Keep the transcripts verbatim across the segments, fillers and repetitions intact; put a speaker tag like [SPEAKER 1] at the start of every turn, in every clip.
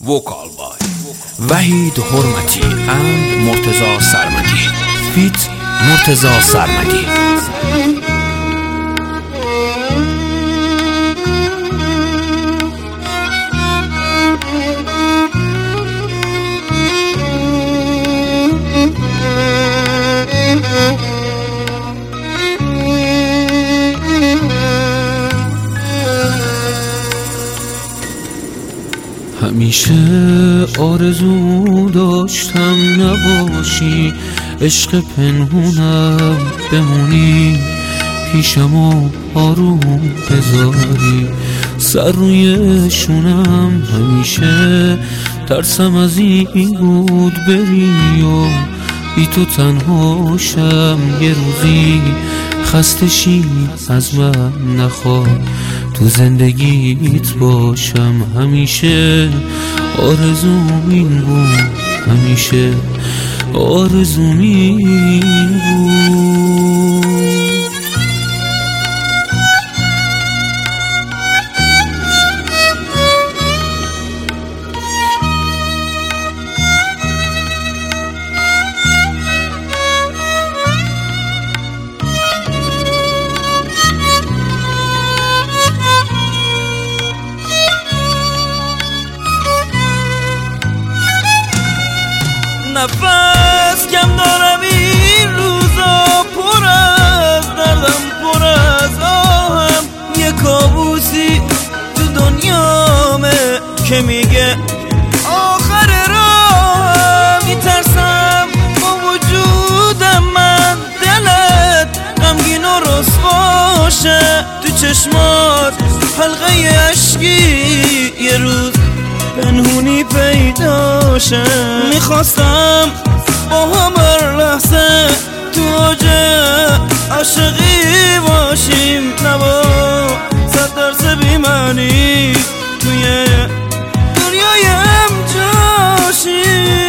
[SPEAKER 1] vocal by وحید حرمتی and مرتضی سرمدی فیت مرتضی سرمدی.
[SPEAKER 2] همیشه آرزو داشتم نباشی، عشق پنهونم بمونی، پیشم و آروم بذاری، سر روی شونم همیشه ترسم از این بود بری و بی تو تنهاشم، یه روزی خسته شی از من نخواه تو زندگیت باشم. همیشه آرزوم این بود، همیشه آرزوم این بود.
[SPEAKER 3] نفس کم دارم این روزا، پر از دردم پر از آهم، یه کابوسی تو دنیامه که میگه آخر راهم. میترسم با وجودم من دلت غمگین و رسواشه، تو چشمات حلقه عشقی یه روز پنهونی پیداشه. میخواستم با هم هر لحظه تو اوج عاشقی باشیم، نبا صد درصد بی‌معنی توی دنیای امجاشیم.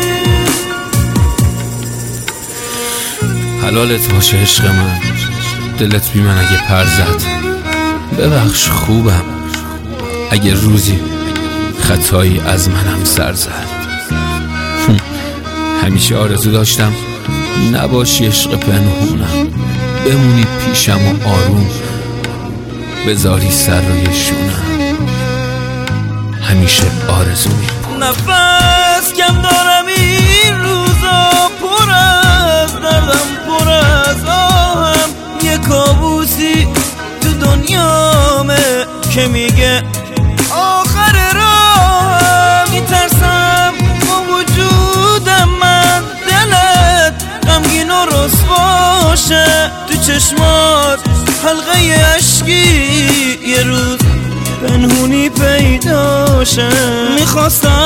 [SPEAKER 2] حلالت باشه عشق من، دلت بی من اگه پر زد، ببخش خوبم اگه روزی خطایی از منم سر زد. همیشه آرزو داشتم نباشی عشق پنهونم، بمونی پیشم و آروم بذاری سر روی شونم. همیشه آرزومی بود.
[SPEAKER 3] نفس کم دارم این روزا، پر از دردم پر از آهم، یه کابوسی تو دنیامه که میگه آخر راهم. میترسم با وجودم من دلت غمگین و رسواشه، تو چشمات حلقه عشقی یه روز پنهونی پیداشه. میخواستم